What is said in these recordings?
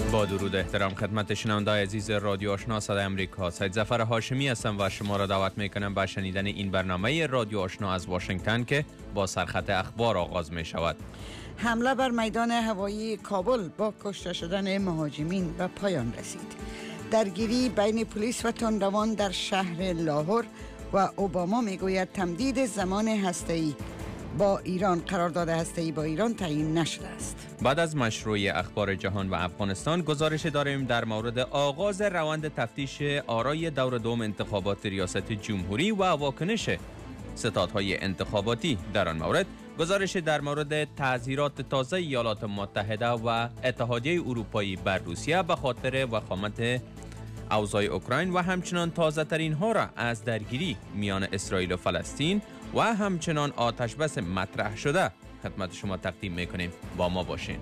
با درود احترام خدمت شنونده‌های عزیز رادیو آشنا صدای آمریکا، سید ظفر هاشمی هستم و شما را دعوت می‌کنم به شنیدن این برنامه رادیو آشنا از واشنگتن که با سرخط اخبار آغاز می‌شود. حمله بر میدان هوایی کابل با کشته شدن مهاجمین به پایان رسید. درگیری بین پلیس و تندروان در شهر لاهور و اوباما میگوید تمدید زمان هسته‌ای با ایران، قرارداد هسته‌ای با ایران تعیین نشده است. بعد از مشروع اخبار جهان و افغانستان گزارش داریم در مورد آغاز روند تفتیش آرای دور دوم انتخابات ریاست جمهوری و واکنش ستادهای انتخاباتی در آن مورد. گزارش در مورد تحذیرات تازه ایالات متحده و اتحادیه اروپایی بر روسیه به خاطر وخامت اوضاع اوکراین و همچنان تازه ترین ها را از درگیری میان اسرائیل و فلسطین و همچنان آتش بس مطرح شده خدمت شما تقدیم میکنیم. با ما باشین.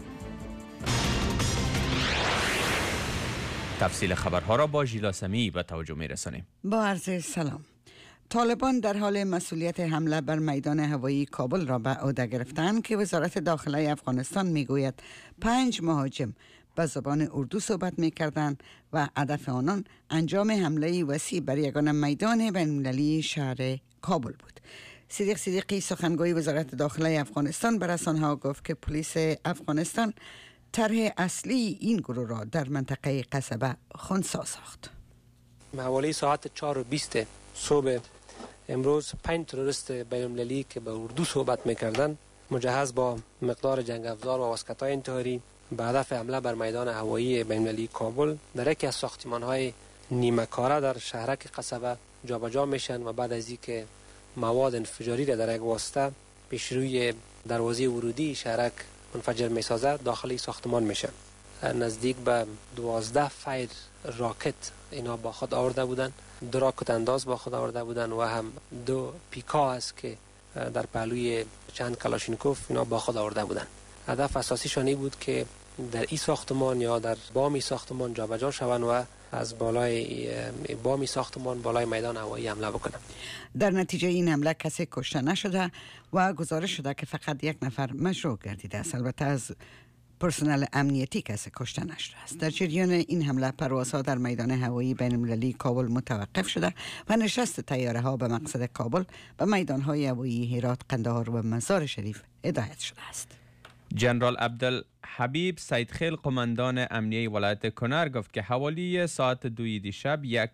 تفصیل خبرها را با ژیلا سمیعی به توجه میرسانیم. با عرض سلام. طالبان در حال مسئولیت حمله بر میدان هوایی کابل را به عهده گرفتند که وزارت داخله افغانستان میگوید 5 مهاجم به زبان اردو صحبت می‌کردند و هدف آنان انجام حمله وسیع بر یگانه میدان بین‌المللی شهر کابل بود. صدیق صدیقی سخنگوی وزارت داخله افغانستان به رسانه‌ها گفت که پلیس افغانستان طرح اصلی این گروه را در منطقه قصبه خنثی ساخت. حوالی ساعت 4:20 صبح امروز 5 تروریست بین‌المللی که به اردو صحبت می‌کردند مجهز با مقدار جنگ افزار و واسکت‌های انتحاری به هدف حمله بر میدان هوایی بین‌المللی کابل در یکی از ساختمان‌های نیمه کاره در شهرک قصبه جابجا میشن و بعد از اینکه مواد انفجاری را در یک واسطه پیش روی دروازه ورودی شهرک منفجر میسازه داخل ساختمان میشن. نزدیک به 12 فایر راکت اینا با خود آورده بودن، 2 راکت انداز با خود آورده بودن و هم 2 پیکا است که در پهلوی چند کلاشینکوف اینا با خود آورده بودن. هدف اساسیشان این بود که در این ساختمان یا در بامی ساختمان جابجا شوند و از بالای بامی ساختمان بالای میدان هوایی حمله بکنند. در نتیجه این حمله کسی کشته نشده و گزارش شده که فقط 1 نفر مجروح گردیده است. البته از پرسنل امنیتی کسی کشته نشده است. در جریان این حمله پروازها در میدان هوایی بین‌المللی کابل متوقف شده و نشست طیاره ها به مقصد کابل به میدان های هوایی هرات، قندهار و مزار شریف هدایت شده است. جنرال عبدالحبیب سیدخیل قماندان امنیه ولایت کنر گفت که حوالی ساعت 2 دیشب یک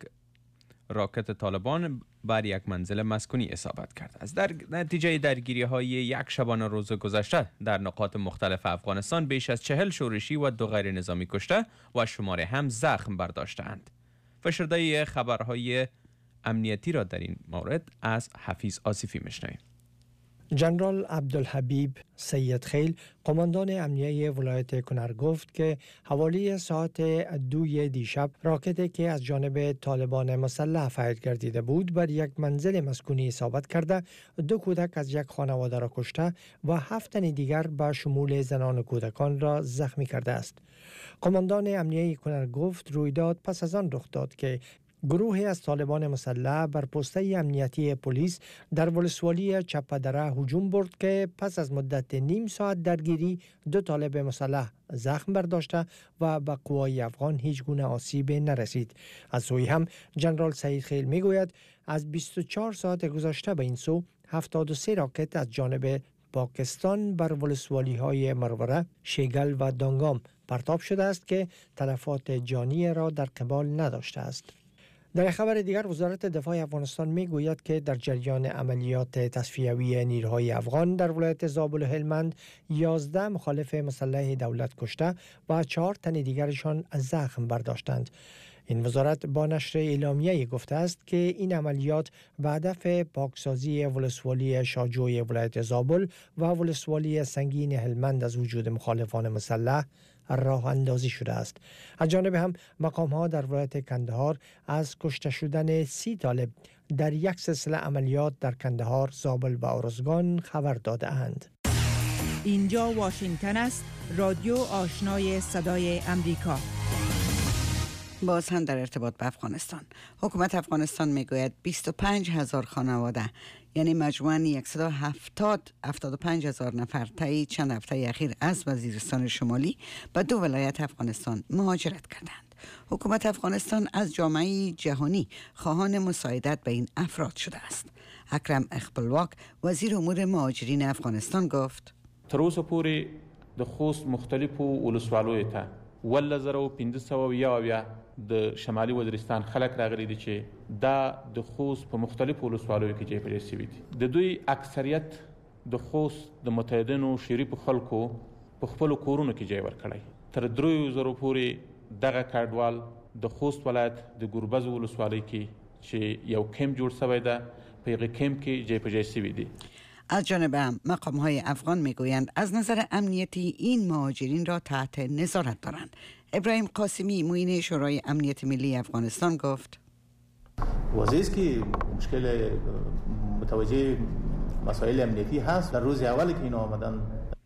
راکت طالبان بر یک منزل مسکونی اصابت کرد. از در نتیجه درگیری های یک شبانه روز گذشته در نقاط مختلف افغانستان بیش از 40 شورشی و 2 غیر نظامی کشته و شماره هم زخم برداشتند. فشرده خبرهای امنیتی را در این مورد از حفیظ آصفی میشنویم. جنرال عبدالحبیب سیدخیل قماندان امنیه ولایت کنر گفت که حوالی ساعت 2 دیشب راکتی که از جانب طالبان مسلح فایر گردیده بود بر یک منزل مسکونی اصابت کرده 2 کودک از یک خانواده را کشته و 7 تن دیگر به شمول زنان و کودکان را زخمی کرده است. قماندان امنیه کنر گفت رویداد پس از آن رخ داد که گروهی از طالبان مسلح بر پسته امنیتی پلیس در ولسوالی چپدره هجوم برد که پس از مدت نیم ساعت درگیری 2 طالب مسلح زخم برداشته و به قوای افغان هیچ گونه آسیب نرسید. از سوی هم جنرال سیدخیل میگوید از 24 ساعت گذشته به این سو 73 راکت از جانب پاکستان بر ولسوالی های مروره، شیگل و دانگام پرتاب شده است که تلفات جانی را در قبال نداشته است. در خبر دیگر وزارت دفاع افغانستان میگوید که در جریان عملیات تصفیوی نیروهای افغان در ولایت زابل و هلمند 11 مخالف مسلح دولت کشته و 4 تن دیگرشان زخم برداشتند. این وزارت با نشر اعلامیه گفته است که این عملیات به هدف پاکسازی ولسوالی شاجوی ولایت زابل و ولسوالی سنگین هلمند از وجود مخالفان مسلح راه اندازی شده است. از جانب هم مقام‌ها در ولایت کندهار از کشته شدن 30 طالب در یک سلسله عملیات در کندهار، زابل و ارزگان خبر داده اند. اینجا واشنگتن است، رادیو آشنای صدای امریکا. باز هم در ارتباط به افغانستان، حکومت افغانستان میگوید 25,000 خانواده یعنی مجموعاً 175,000 نفر طی چند هفته اخیر از وزیرستان شمالی به 2 ولایت افغانستان مهاجرت کردند. حکومت افغانستان از جامعه جهانی خواهان مساعدت به این افراد شده است. اکرم خپلواک وزیر امور مهاجرین افغانستان گفت: تر اوسه پورې د خوست مختلفو ولسوالیو ته 1500 د شمالي وزیرستان خلک راغلي دي چې دا د خوست په مختلفو ولسوالیو کې ځای پر ځای شوي دي. د دوی اکثریت د خوست د متحدینو شریفو خلکو په خپلو کورونو کې ځای ورکړی. تر 3000 پورې دغه کډوال د خوست ولایت د ګوربز ولسوالۍ کې چې یو کمپ جوړ شوی ده په هغه کمپ کې ځای پر ځای شوي دي. از جانب مقام‌های افغان میگویند از نظر امنیتی این مهاجرین را تحت نظارت دارند. ابراهیم قاسمی معین شورای امنیت ملی افغانستان گفت: واضح است که مشکل متوجه مسائل امنیتی هست. در روز اولی که اینا آمدن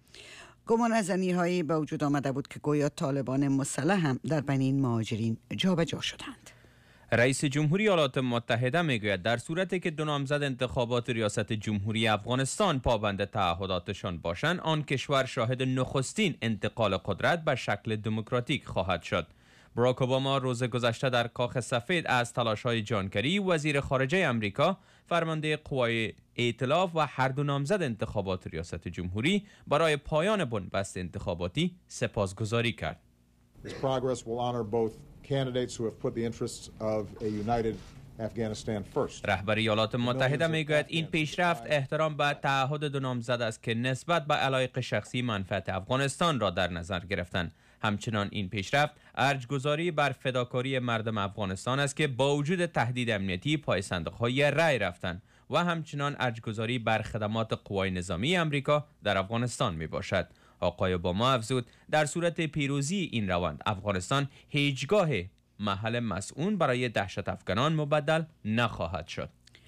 گمان از زنی‌هایی به وجود آمده بود که گویا طالبان مسلح هم در بین این مهاجرین جابجا شدند. رئیس جمهوری ایالات متحده میگوید در صورتی که 2 نامزد انتخابات ریاست جمهوری افغانستان پابند تعهداتشان باشند، آن کشور شاهد نخستین انتقال قدرت به شکل دموکراتیک خواهد شد. باراک اوباما روز گذشته در کاخ سفید از تلاش‌های جان کری وزیر خارجه امریکا، فرمانده قوای ائتلاف و هر 2 نامزد انتخابات ریاست جمهوری برای پایان بنبست انتخاباتی سپاسگزاری کرد. This progress will honor both candidates who have put the interests of a united Afghanistan first. رهبر ایالات متحده میگوید این پیشرفت احترام به تعهد 2 نامزد است که نسبت به علایق شخصی منفعت افغانستان را در نظر گرفتند. همچنان این پیشرفت ارجگذاری بر فداکاری مردم افغانستان است که با وجود تهدید امنیتی پای صندوق‌های رای رفتند و همچنان ارجگذاری بر خدمات قوای نظامی امریکا در افغانستان می باشد. آقای اوباما افزود در صورت پیروزی این روند افغانستان هیچگاه محل مسئول برای دهشت افکنان مبدل نخواهد شد.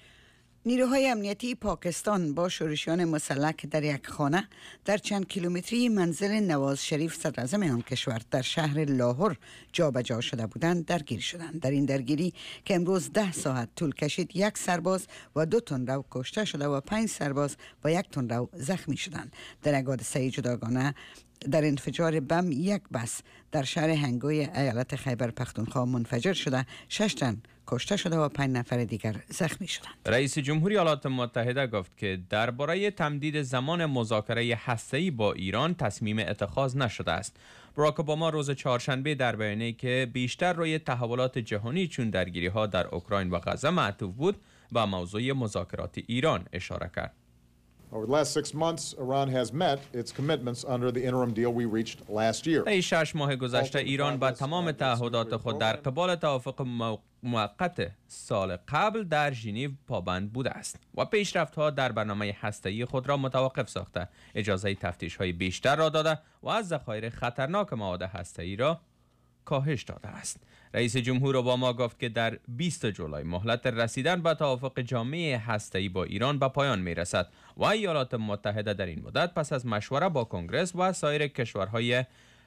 نیروهای امنیتی پاکستان با شورشیان مسلح در یک خانه در چند کیلومتری منزل نواز شریف صدراعظم آن کشور در شهر لاهور جابجا شده بودند درگیر شدند. در این درگیری که امروز 10 ساعت طول کشید، 1 سرباز و 2 تندرو کشته شده و 5 سرباز و 1 تندرو زخمی شدند. در یک حادثه جداگانه در انفجار بم 1 بس در شهر هنگوی ایالت خیبر پختونخوا منفجر شده، 6 تن کشته شده و 5 نفر دیگر زخمی شدند. رئیس جمهوری ایالات متحده گفت که درباره تمدید زمان مذاکره هسته‌ای با ایران تصمیم اتخاذ نشده است. باراک اوباما روز چهارشنبه در بیانیه‌ای که بیشتر روی تحولات جهانی چون درگیری‌ها در اوکراین و غزه معطوف بود به موضوع مذاکرات ایران اشاره کرد. Over the last 6 months, Iran has met its commitments under the interim deal we reached last year. طی 6 ماه گذشته ایران با تمام تعهدات خود در قبال توافق موقت سال قبل در ژنو پابند بوده است و پیشرفت‌ها در برنامه هسته‌ای خود را متوقف ساخته، اجازه تفتیش‌های بیشتر را داده و از ذخایر خطرناک مواد هسته‌ای را کاهش داده است. رئیس جمهور اوباما گفت که در 20 جولای مهلت رسیدن به توافق جامع هسته‌ای با ایران به پایان می‌رسد و ایالات متحده در این مدت پس از مشوره با کنگره و سایر کشورهای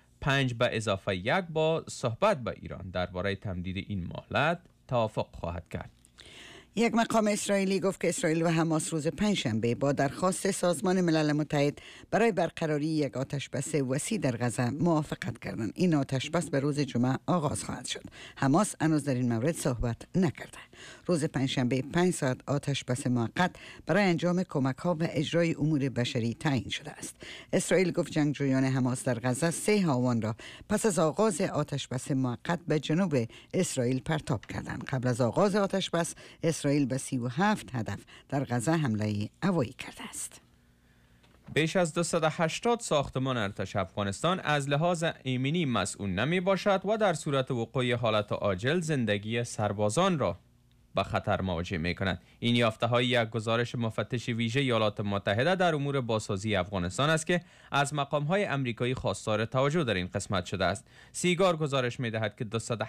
5 به اضافه 1 با صحبت با ایران درباره تمدید این مهلت توافق خواهد کرد. یک مقام اسرائیلی گفت که اسرائیل و حماس روز پنجشنبه با درخواست سازمان ملل متحد برای برقراری یک آتشبس وسیع در غزه موافقت کردند. این آتشبس به روز جمعه آغاز خواهد شد. حماس هنوز در این مورد صحبت نکرده. روز پنجشنبه 5 ساعت آتشبس موقت برای انجام کمک‌ها و اجرای امور بشری تعیین شده است. اسرائیل گفت جنگجویان حماس در غزه 3 هاوان را پس از آغاز آتشبس موقت به جنوب اسرائیل پرتاب کردند. قبل از آغاز آتشبس اسرائیل به 37 هدف در غزه حمله هوایی کرده است. بیش از 280 ساختمان ارتش افغانستان از لحاظ ایمنی مسئول نمی باشد و در صورت وقوع حالت عاجل زندگی سربازان را با خطر مواجه می کند. این یافته های یک گزارش مفتش ویژه ایالات متحده در امور بازسازی افغانستان است که از مقام های امریکایی خواستار توجه در این قسمت شده است. سیگار گزارش می دهد که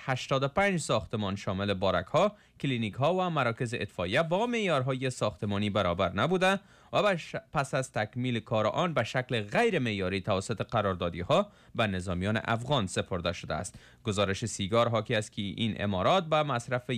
285 ساختمان شامل بارک ها، کلینیک ها و مراکز اطفائیه با معیارهای ساختمانی برابر نبوده و پس از تکمیل کار آن به شکل غیر معیاری توسط قراردادی‌ها و نظامیان افغان سپرده شده است. گزارش سیگار حاکی است که این امارات به مصرف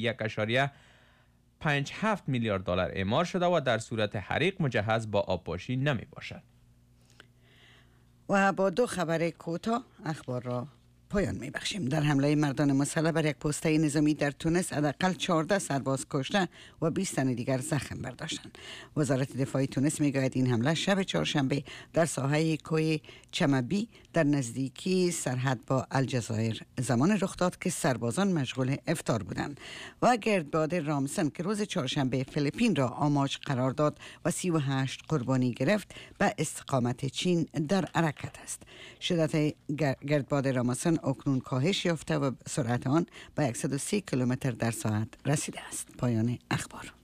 1.57 میلیارد دلار اعمار شده و در صورت حریق مجهز با آبپاشی نمی باشد. و با دو خبر کوتاه اخبار را پایان می‌بخشیم. در حمله مردان مسلح بر یک پسته نظامی در تونس حداقل 14 سرباز کشته و 20 تن دیگر زخم برداشتند. وزارت دفاع تونس می‌گوید این حمله شب چهارشنبه در ساحه کوه چمبی در نزدیکی سرحد با الجزایر زمان رخ داد که سربازان مشغول افطار بودند. و گردباد رامسن که روز چهارشنبه فیلیپین را آماج قرار داد و 38 قربانی گرفت به استقامت چین در حرکت است. شدت گردباد رامسن اکنون کاهش یافته و سرعت آن به 130 کیلومتر در ساعت رسیده است. پایان اخبار.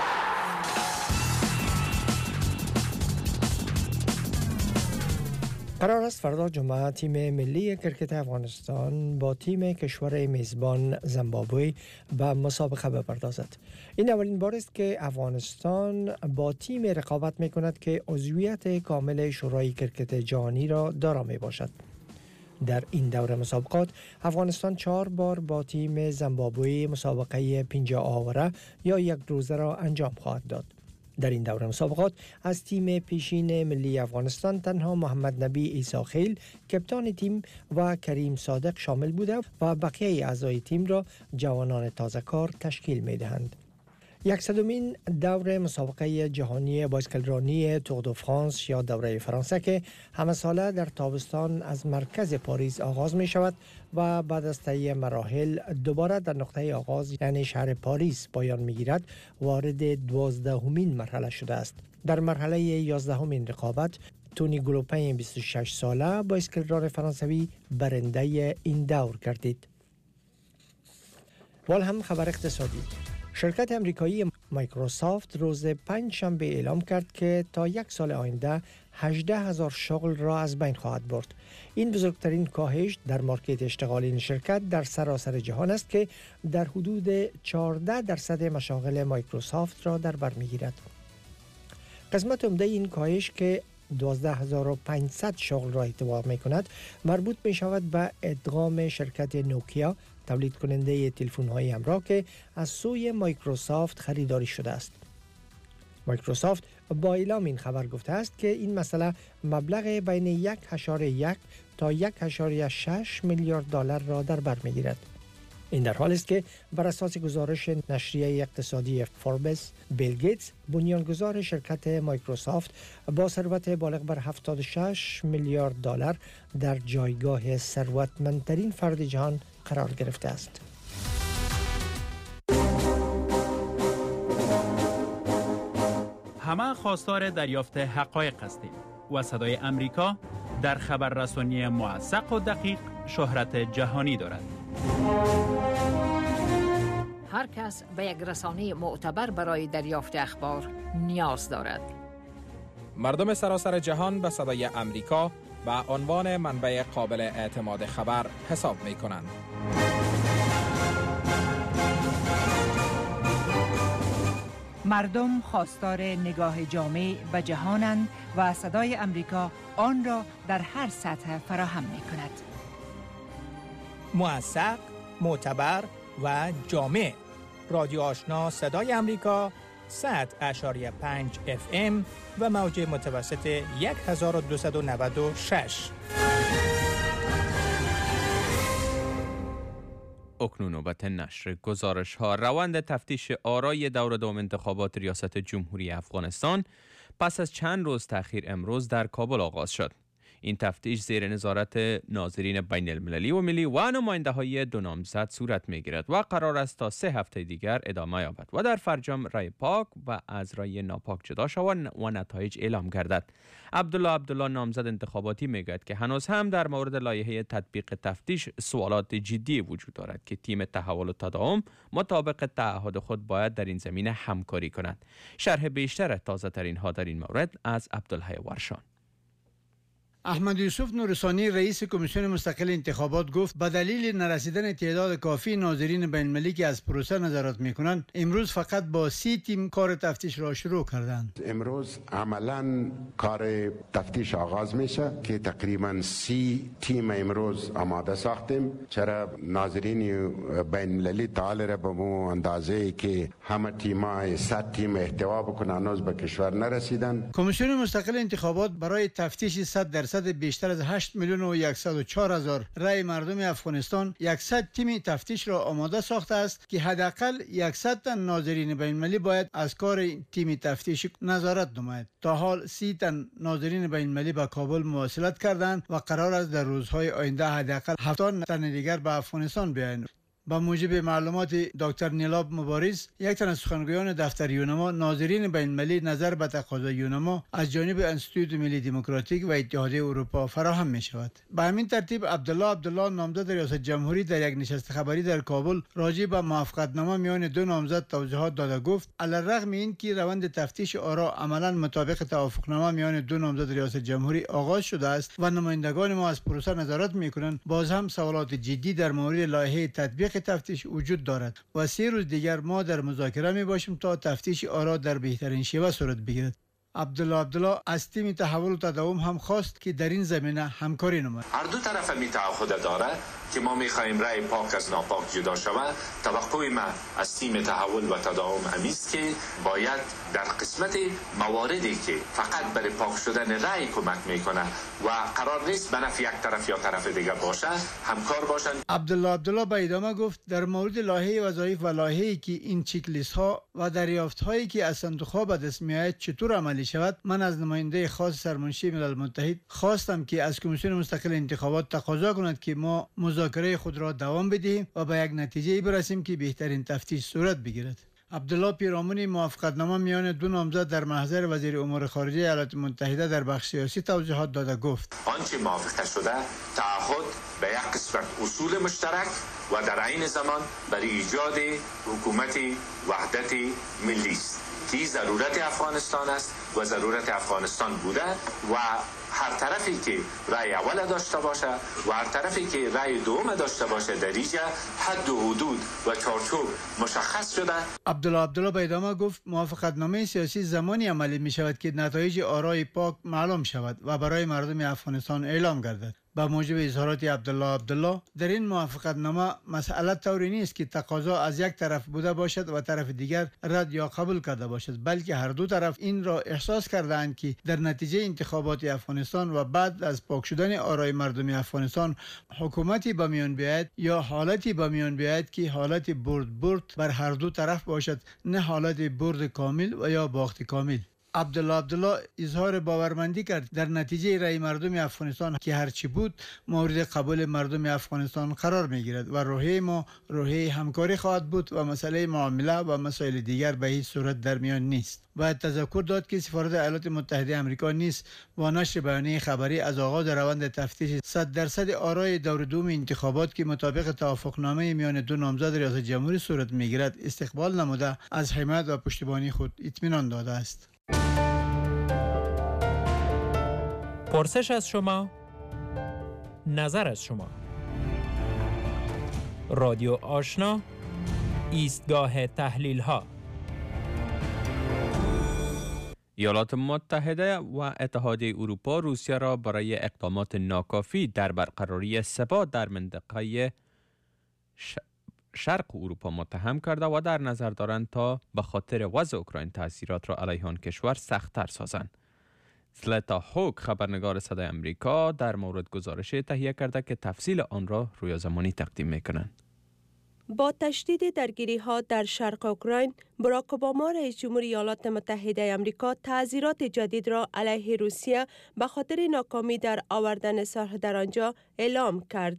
قرار است فردا جمعه تیم ملی کرکت افغانستان با تیم کشور میزبان زیمبابوه به مسابقه بپردازد. این اولین بار است که افغانستان با تیم رقابت می کند که عضویت کامل شورای کرکت جهانی را دارا می باشد. در این دوره مسابقات افغانستان 4 بار با تیم زیمبابوه مسابقه 50 آوره یا یک روزه را انجام خواهد داد. در این دوره مسابقات از تیم پیشین ملی افغانستان تنها محمد نبی عیسی خیل کپتان تیم و کریم صادق شامل بوده و بقیه اعضای تیم را جوانان تازه کار تشکیل می دهند. 100مین دور مسابقه جهانی بایسکلرانی تور دو فرانس یا دوره فرانسه که همه ساله در تابستان از مرکز پاریس آغاز می شود و بعد از طی مراحل دوباره در نقطه آغاز یعنی شهر پاریس پایان می گیرد، وارد 12مین مرحله شده است. در مرحله 11مین رقابت تونی گلوپین 26 ساله بایسکلران فرانسوی برنده این دور گردید. وال هم خبر اقتصادی. شرکت امریکایی مایکروسافت روز پنجشنبه اعلام کرد که تا یک سال آینده 18,000 شغل را از بین خواهد برد. این بزرگترین کاهش در مارکت اشتغال این شرکت در سراسر جهان است که در حدود 14% مشاغل مایکروسافت را در بر می‌گیرد. قسمت عمده این کاهش که 12,500 شغل را احتوا می‌کند مربوط می‌شود به ادغام شرکت نوکیا تولید کننده تلفن‌های همراه که از سوی مایکروسافت خریداری شده است. مایکروسافت با اعلام این خبر گفته است که این مسئله مبلغ بین 1.1 تا 1.6 میلیارد دلار را در بر می‌گیرد. این در حالی است که بر اساس گزارش نشریه اقتصادی فوربس، بیل گیتس بنیانگذار شرکت مایکروسافت با ثروت بالغ بر 76 میلیارد دلار در جایگاه ثروتمندترین فرد جهان قرار گرفته است. همه خواستار دریافت حقایق هستیم و صدای امریکا در خبررسانی موثق و دقیق شهرت جهانی دارد. هر کس به یک رسانه معتبر برای دریافت اخبار نیاز دارد. مردم سراسر جهان به صدای امریکا به عنوان منبع قابل اعتماد خبر حساب می کنند. مردم خواستار نگاه جامع به جهانند و صدای امریکا آن را در هر سطح فراهم می کند. موثق، معتبر و جامع. رادیو آشنا صدای امریکا 100.5 FM و موج متوسط 1296. اکنون نوبت نشر گزارش ها. روند تفتیش آرای دور دوم انتخابات ریاست جمهوری افغانستان پس از چند روز تأخیر امروز در کابل آغاز شد. این تفتیش زیر نظارت ناظرین بین المللی و ملی و نماینده های دو نامزد صورت می گیرد و قرار است تا 3 هفته دیگر ادامه یابد و در فرجام رای پاک و از رای ناپاک جدا شود و نتایج اعلام گردد. عبدالله نامزد انتخاباتی می گوید که هنوز هم در مورد لایحه تطبیق تفتیش سوالات جدی وجود دارد که تیم تحول و تداوم مطابق تعهد خود باید در این زمینه همکاری کند. شرح بیشتر تازه ترین ها در این مورد از عبدالله ورشان. احمد یوسف نورثانی رئیس کمیسیون مستقل انتخابات گفت به دلیل نرسیدن تعداد کافی ناظرین بین المللی که از پروسه نظارت میکنند امروز فقط با 30 تیم کار تفتیش را شروع کردند. امروز عملا کار تفتیش آغاز میشه که تقریبا 30 تیم امروز آماده ساختیم. چرا ناظرین بین المللی تعال را به مو اندازه که همه تیمای 100 تیم احتوا بکنن هنوز به کشور نرسیدن. کمیسیون مستقل انتخابات برای تفتیش 100% بیشتر از 8 میلیون و 104 هزار رای مردم افغانستان 100 تیم تفتیش را آماده ساخته است که حداقل 100 تن ناظرین بین المللی باید از کار تیم تفتیش نظارت نماید. تا حال 30 تن ناظرین بین المللی به کابل مواصلت کردند و قرار است در روزهای آینده حداقل 70 تن دیگر به افغانستان بیایند. با موجب معلومات دکتر نیلاب مبارز، یک تن از سخنگویان دفتر یونما، ناظرین بین المللی نظر به تقاضای یونما از جانب انستیتوت ملی دموکراتیک و اتحادیه اروپا فراهم می شود. به همین ترتیب عبدالله نامزد ریاست جمهوری در یک نشست خبری در کابل راجع به موافقتنامه میان دو نامزد توضیحات داده گفت علیرغم این که روند تفتیش آرا عملا مطابق توافقنامه میان دو نامزد ریاست جمهوری آغاز شده است و نمایندگان ما از پروسه نظارت میکنند، باز هم سوالات جدی در مورد لایحه تطبیق تفتیش وجود دارد و 3 روز دیگر ما در مذاکره می باشیم تا تفتیش آرا در بهترین شیوه صورت بگیرد. عبدالله از تیم تحول و تداوم هم خواست که در این زمینه همکاری نماید. هر دو طرف می تعهد داره که ما می‌خواهیم رأی پاک از ناپاک جدا شود. توقع ما از تیم تحول و تداوم است که باید در قسمت مواردی که فقط برای پاک شدن رأی کمک میکنه و قرار نیست به نفع یک طرف یا طرف دیگر باشه همکار باشند. عبدالله به ادامه گفت در مورد لایحه وظایف و لایحه‌ای که این چک لیست ها و دریافت‌هایی که از صندوق‌ها به دست میآید چطور عملی شود، من از نماینده خاص سرمنشی ملل متحد خواستم که از کمیسیون مستقل انتخابات تقاضا کند که ما مذاکره خود را دوام بدهیم و به یک نتیجه برسیم که بهترین تفتیش صورت بگیرد. عبدالله پیرامون موافقتنامه میان دو نامزد در محضر وزیر امور خارجه ایالات متحده در بخش سیاسی توضیحات داده گفت آنچه موافقه شده تعهد به یک قسمت اصول مشترک و در عین زمان برای ایجاد حکومت وحدت ملی است که ضرورت افغانستان است و ضرورت افغانستان بوده و هر طرفی که رأی اول داشته باشه و هر طرفی که رأی دوم داشته باشه در اینجا حد و حدود و چارچوب مشخص شده. عبدالله به ادامه گفت موافقتنامه سیاسی زمانی عملی می شود که نتایج آرای پاک معلوم شود و برای مردم افغانستان اعلام گردد. با موجب اظهارات عبدالله در این موافقتنامه مسئله طوری نیست که تقاضا از یک طرف بوده باشد و طرف دیگر رد یا قبول کرده باشد، بلکه هر دو طرف این را احساس کردند که در نتیجه انتخابات افغانستان و بعد از پاک شدن آرای مردم افغانستان حکومتی به میان بیاید یا حالتی به میان بیاید که حالت برد بر هر دو طرف باشد، نه حالت برد کامل و یا باخت کامل. عبدالله اظهار باورمندی کرد در نتیجه رأی مردم افغانستان که هرچی بود مورد قبول مردم افغانستان قرار می گیرد و روحیه ما روحیه همکاری خواهد بود و مسئله معامله و مسائل دیگر به هیچ صورت در میان نیست. باید تذکر داد که سفارت ایالات متحده آمریکا نیز با نشر بیانیه خبری از آغاز روند تفتیش 100% آرای دور دوم انتخابات که مطابق توافقنامه میان دو نامزد ریاست جمهوری صورت می گیرد استقبال نموده از حمایت و پشتیبانی خود اطمینان داده است. پرسش از شما، نظر از شما. رادیو آشنا، ایستگاه تحلیل ها. ایالات متحده و اتحادیه اروپا روسیه را برای اقدامات ناکافی در برقراری ثبات در منطقه شرق اروپا متهم کرده و در نظر دارند تا به خاطر وضع اوکراین تاثیرات را علیه آن کشور سخت‌تر سازند. زلتا هوک خبرنگار صدای امریکا در مورد گزارش تهیه کرده که تفصیل آن را روی زمانی تقدیم می‌کنند. با تشدید درگیری‌ها در شرق اوکراین، باراک اوباما رئیس جمهوری ایالات متحده آمریکا تعزیرات جدید را علیه روسیه به خاطر ناکامی در آوردن صلح در آنجا اعلام کرد.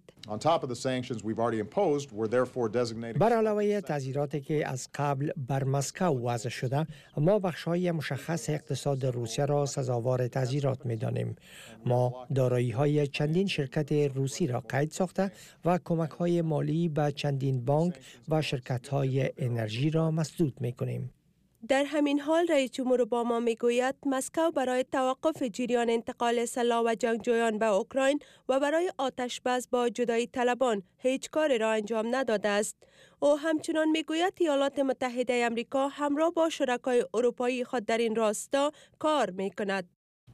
بر علاوه تعزیراتی که از قبل بر مسکو وضع شده، ما بخش‌های مشخص اقتصاد روسیه را سزاوار تعزیرات می‌دانیم. ما دارایی‌های چندین شرکت روسی را قید ساخته و کمک‌های مالی به چندین بانک و شرکت‌های انرژی را مسدود می‌کنیم. در همین حال رئیس جمهور اوباما میگوید مسکو برای توقف جریان انتقال سلاح و جنگجویان به اوکراین و برای آتشبس با جدایی طلبان هیچ کاری را انجام نداده است. او همچنان میگوید ایالات متحده آمریکا همراه با شرکای اروپایی خود در این راستا کار میکند.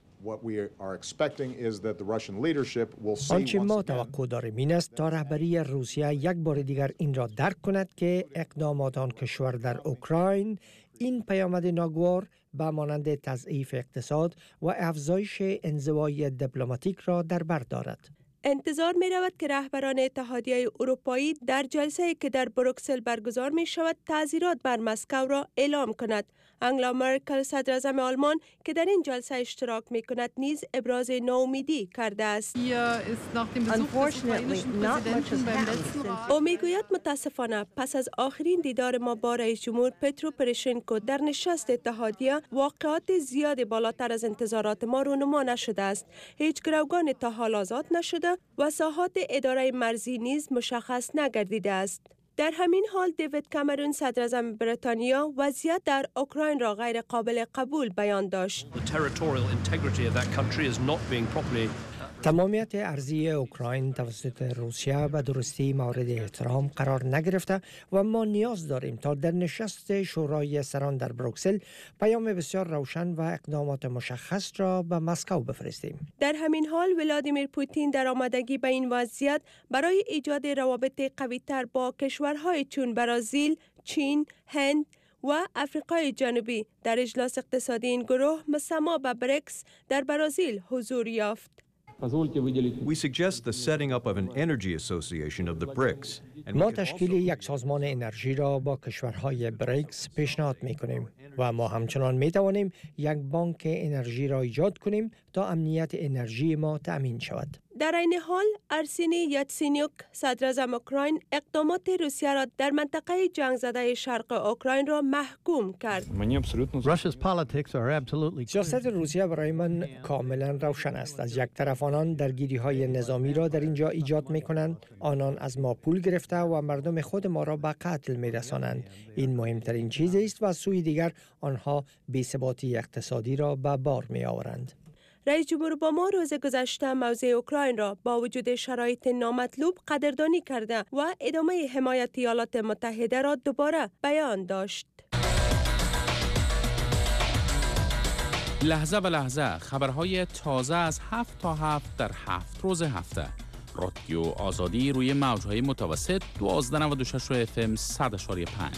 آنچه ما توقع داریم این است تا رهبری روسیه یک بار دیگر این را درک کند که اقدامات آن کشور در اوکراین این پیامد ناگوار به مانند تضعیف اقتصاد و افزایش انزوای دیپلماتیک را در بر دارد. انتظار می رود که رهبران اتحادیه اروپایی در جلسه‌ای که در بروکسل برگزار می شود تعزیرات بر مسکو را اعلام کند. انگلا مرکل صدر اعظم آلمان که در این جلسه اشتراک می کند نیز ابراز ناامیدی کرده است. او می گوید متاسفانه پس از آخرین دیدار ما با رئیس جمهور پترو پروشنکو در نشست اتحادیه واقعات زیاد بالاتر از انتظارات ما رونما نشده است. هیچ گروگان تا حال آزاد نشده و ساحات اداره مرزی نیز مشخص نگردیده است. در همین حال دیوید کامرون صدر اعظم بریتانیا وضعیت در اوکراین را غیر قابل قبول بیان داشت. تمامیت ارضی اوکراین توسط روسیه به درستی مورد احترام قرار نگرفته و ما نیاز داریم تا در نشست شورای سران در بروکسل پیام بسیار روشن و اقدامات مشخص را به مسکو بفرستیم. در همین حال ولادیمیر پوتین در آمادگی به این وضعیت برای ایجاد روابط قوی‌تر با کشورهای چون برزیل، چین، هند و آفریقای جنوبی در اجلاس اقتصادی این گروه مسمى به بریکس در برزیل حضور یافت. We suggest the setting up of an energy association of the BRICS. ما تشکیل یک سازمان انرژی را با کشورهای بریکس پیشنهاد می‌کنیم و ما همچنان می‌توانیم یک بانک انرژی را ایجاد کنیم تا امنیت انرژی ما تأمین شود. در این حال ارسینی یاتسینیوک صدر اعظم اوکراین اقدامات روسیه را در منطقه جنگ زده شرق اوکراین را محکوم کرد. سیاست روسیه برای من کاملا روشن است. از یک طرف آنان درگیری‌های نظامی را در اینجا ایجاد می‌کنند، آنان از ما پول گرفته و مردم خود ما را به قتل می‌رسانند. این مهمترین چیز است و از سوی دیگر آنها بی‌ثباتی اقتصادی را به بار می‌آورند. رئیس جمهور اوباما روز گذشته موضع اوکراین را با وجود شرایط نامطلوب قدردانی کرده و ادامه حمایت ایالات متحده را دوباره بیان داشت. لحظه به لحظه خبرهای تازه از 7 تا 7 در 7 روز هفته. رادیو آزادی روی موجهای متوسط 1296 FM 100.5.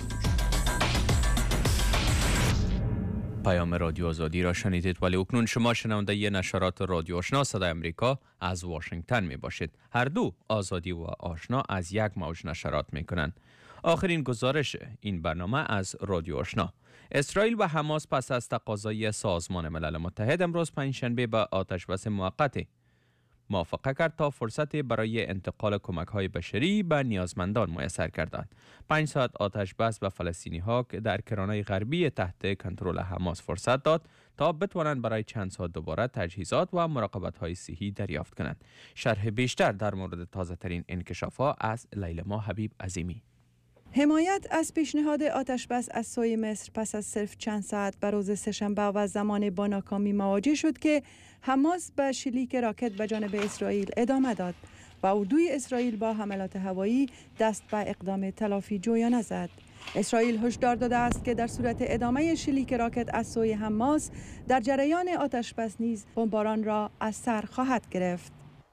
پیام رادیو آزادی را شنیدید، ولی اکنون شما شنونده ی نشرات رادیو آشنا صدای امریکا از واشنگتن می باشید. هر دو آزادی و آشنا از یک موج نشرات می کنند. آخرین گزارش این برنامه از رادیو آشنا. اسرائیل و حماس پس از تقاضای سازمان ملل متحد امروز پنجشنبه به آتشبس موقت موافقه کرد تا فرصت برای انتقال کمک‌های بشری به نیازمندان میسر گردند. 5 ساعت آتشبس به فلسطینی‌ها در کرانه غربی تحت کنترل حماس فرصت داد تا بتوانند برای چند ساعت دوباره تجهیزات و مراقبت‌های صحی دریافت کنند. شرح بیشتر در مورد تازه‌ترین انکشاف‌ها از لیلما حبیب عظیمی. حمایت از پیشنهاد آتشبس از سوی مصر پس از صرف چند ساعت به روز سه‌شنبه و زمان با ناکامی مواجه شد که حماس به شلیک راکت به جانب اسرائیل ادامه داد و اردوی اسرائیل با حملات هوایی دست به اقدام تلافی جویانه زد. اسرائیل هشدار داده است که در صورت ادامه شلیک راکت از سوی حماس در جریان آتشبس نیز بمباران را از سر خواهد گرفت.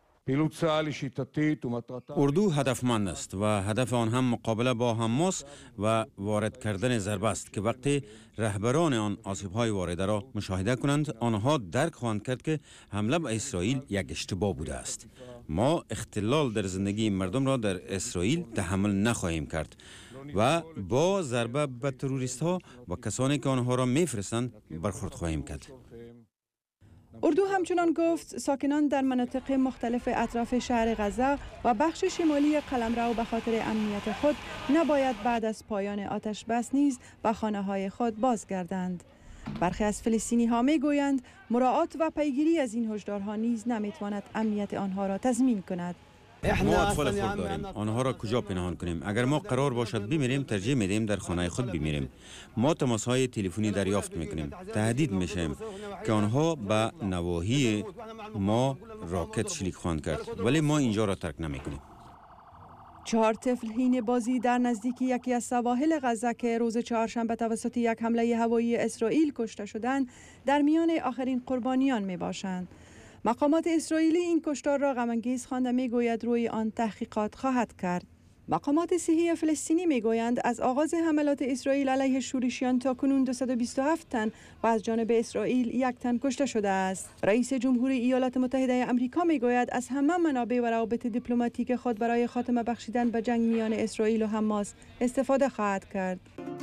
اردو هدفمند است و هدف آن هم مقابله با حماس و وارد کردن ضربه است که وقتی رهبران آن آسیب‌های وارده را مشاهده کنند آنها درک خواهند کرد که حمله به اسرائیل یک اشتباه بوده است. ما اختلال در زندگی مردم را در اسرائیل تحمل نخواهیم کرد و با ضربه به تروریست‌ها و کسانی که آنها را می‌فرستند برخورد خواهیم کرد. اردو همچنان گفت ساکنان در مناطق مختلف اطراف شهر غزه و بخش شمالی قلمرو به خاطر امنیت خود نباید بعد از پایان آتش بس نیز به خانه‌های خود بازگردند. برخی از فلسطینی ها می گویند مراعات و پیگیری از این هشدارها نیز نمیتواند امنیت آنها را تضمین کند. ما اطفال خود داریم، آنها را کجا پنهان کنیم؟ اگر ما قرار باشد بمیریم ترجیح میدیم در خانه خود بمیریم. ما تماس‌های تلفنی دریافت میکنیم، تهدید میشیم که آنها به نواحی ما راکت شلیک خواهند کرد، ولی ما اینجا را ترک نمیکنیم. 4 طفل حین بازی در نزدیکی یکی از سواحل غزه که روز چهارشنبه توسط یک حمله هوایی اسرائیل کشته شدند در میان آخرین قربانیان می باشند. مقامات اسرائیلی این کشتار را غم‌انگیز خوانده میگوید روی آن تحقیقات خواهد کرد. مقامات صحی فلسطینی میگویند از آغاز حملات اسرائیل علیه شورشیان تا کنون 227 تن و از جانب اسرائیل 1 تن کشته شده است. رئیس جمهوری ایالات متحده آمریکا میگوید از همه منابع و روابط دیپلماتیک خود برای خاتمه بخشیدن به جنگ میان اسرائیل و حماس استفاده خواهد کرد.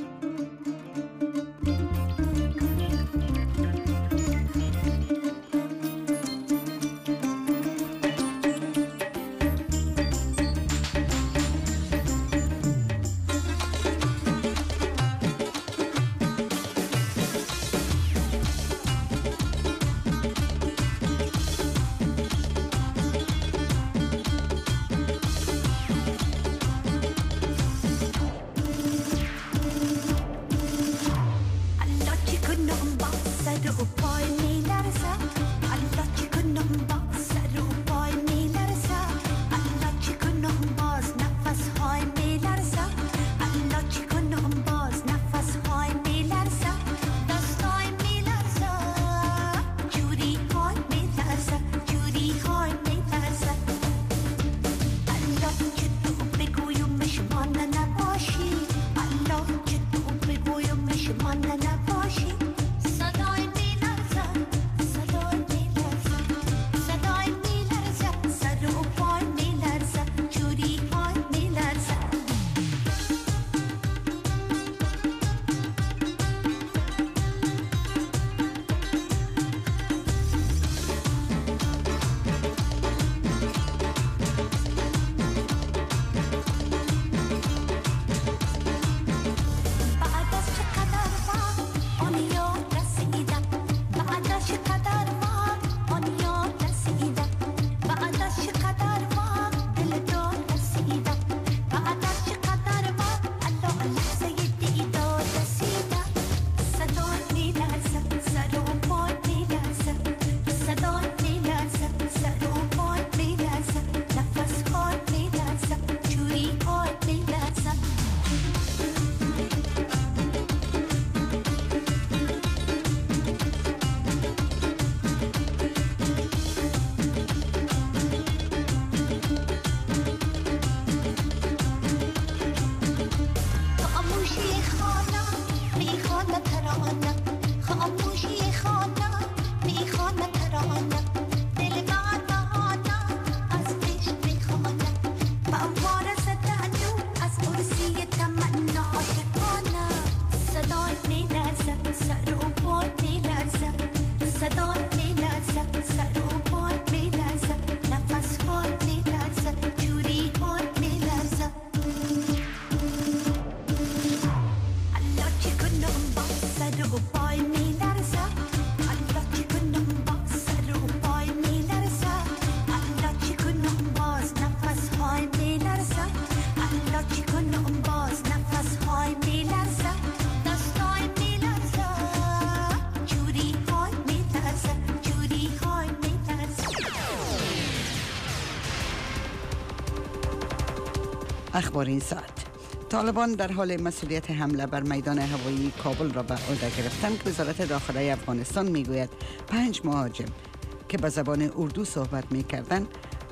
اخبار این ساعت: طالبان در حال مسئولیت حمله بر میدان هوایی کابل را به عهده گرفتند که وزارت داخلی افغانستان میگوید 5 مهاجم که به زبان اردو صحبت میکردند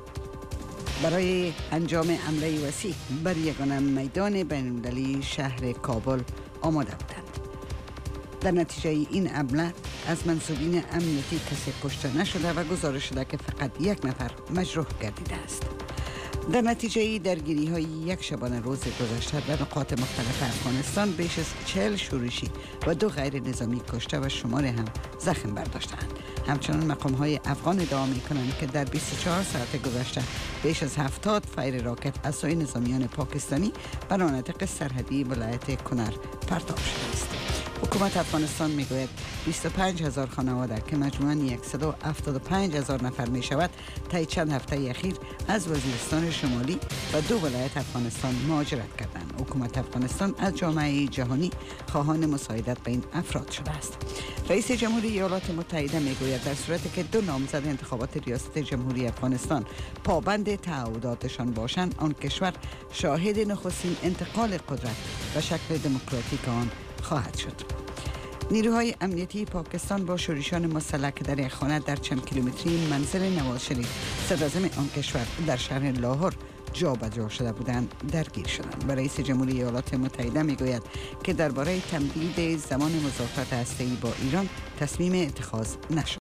برای انجام حمله وسیع بر یگانه میدان بین‌المللی شهر کابل آماده بودند. در نتیجه این حمله از منصوبین امنیتی کسی کشته نشده و گزارش شده که فقط 1 نفر مجروح گردیده است. در نتیجه درگیری های 1 شبانه روز گذشته در نقاط مختلف افغانستان بیش از 40 شورشی و 2 غیر نظامی کشته و شمار هم زخم برداشتند. همچنان مقام های افغان ادعا می کنند که در 24 ساعت گذشته بیش از 70 فایر راکت از سوی نظامیان پاکستانی بر مناطق سرحدی ولایت کنر پرتاب شده است. حکومت افغانستان میگوید 25,000 خانواده که مجموعاً 175,000 نفر می شود طی چند هفته اخیر از وزیرستان شمالی و 2 ولایت افغانستان مهاجرت کردند. حکومت افغانستان از جامعه جهانی خواهان مساعدت به این افراد شده است. رئیس جمهوری ایالات متحده میگوید در صورتی که 2 نامزد انتخابات ریاست جمهوری افغانستان پابند تعهداتشان باشند، آن کشور شاهد نخستین انتقال قدرت و شکل دموکراتیک آن خواهد شد. نیروهای امنیتی پاکستان با شورشیان مسلح که در یک خانه در چند کیلومتری منزل نواز شریف صدراعظم آن کشور در شهر لاهور جابجا شده بودند درگیر شدند. و رئیس جمهوری ایالات متحده میگوید که درباره تمدید زمان مذاکرات هسته‌ای با ایران تصمیم اتخاذ نشد.